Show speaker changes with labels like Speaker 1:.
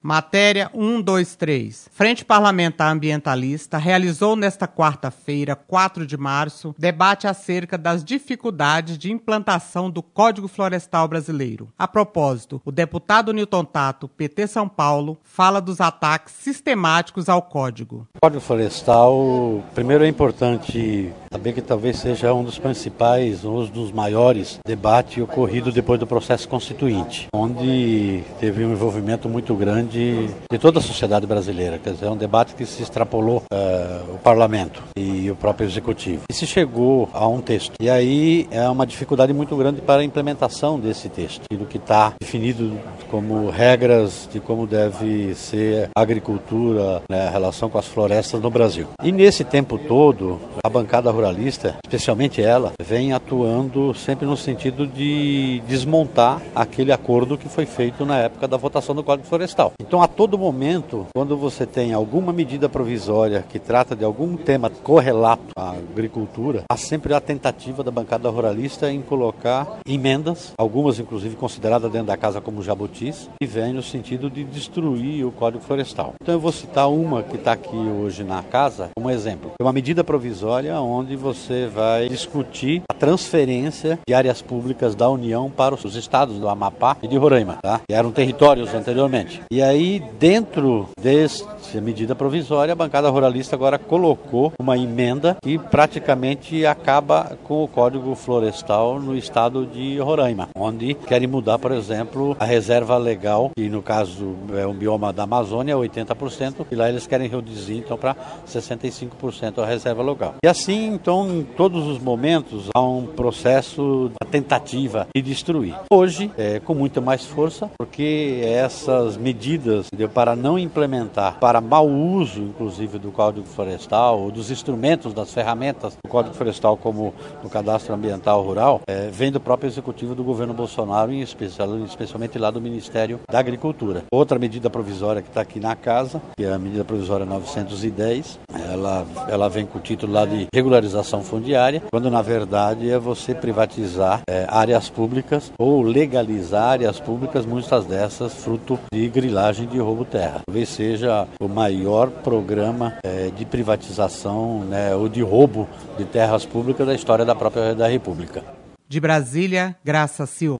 Speaker 1: Matéria 123. Frente Parlamentar Ambientalista realizou nesta quarta-feira, 4 de março, debate acerca das dificuldades de implantação do Código Florestal Brasileiro. A propósito, o deputado Newton Tato, PT São Paulo, fala dos ataques sistemáticos ao Código.
Speaker 2: O Código Florestal, primeiro é importante saber que talvez seja um dos principais, um dos maiores debates ocorrido depois do processo constituinte, onde teve um envolvimento muito grande de toda a sociedade brasileira. Quer dizer, é um debate que se extrapolou o parlamento e o próprio executivo. E se chegou a um texto. E aí é uma dificuldade muito grande para a implementação desse texto, e do que está definido como regras de como deve ser a agricultura, né, a relação com as florestas no Brasil. E nesse tempo todo, a bancada ruralista, especialmente ela, vem atuando sempre no sentido de desmontar aquele acordo que foi feito na época da votação do Código Florestal. Então, a todo momento, quando você tem alguma medida provisória que trata de algum tema correlato à agricultura, há sempre a tentativa da bancada ruralista em colocar emendas, algumas inclusive consideradas dentro da casa como jabutis, e vem no sentido de destruir o Código Florestal. Então, eu vou citar uma que está aqui hoje na casa como exemplo. É uma medida provisória onde você vai discutir a transferência de áreas públicas da União para os estados do Amapá e de Roraima, tá? Que eram territórios anteriormente. E aí, dentro dessa medida provisória, a bancada ruralista agora colocou uma emenda que praticamente acaba com o Código Florestal no estado de Roraima, onde querem mudar, por exemplo, a reserva legal, que no caso é o bioma da Amazônia, 80%, e lá eles querem reduzir então para 65% a reserva local. E assim, então, em todos os momentos, há um processo, uma tentativa de destruir. Hoje, com muita mais força, porque essas medidas para não implementar, para mau uso, inclusive, do Código Florestal, ou dos instrumentos, das ferramentas do Código Florestal, como o Cadastro Ambiental Rural, vem do próprio executivo do governo Bolsonaro, especialmente lá do Ministério da Agricultura. Outra medida provisória que está aqui na casa, que é a medida provisória 910, ela vem com o título lá de regularização fundiária, quando na verdade é você privatizar áreas públicas ou legalizar áreas públicas, muitas dessas fruto de grilagem de roubo terra. Talvez seja o maior programa de privatização, né, ou de roubo de terras públicas da história da própria da República.
Speaker 1: De Brasília, Graça Silva.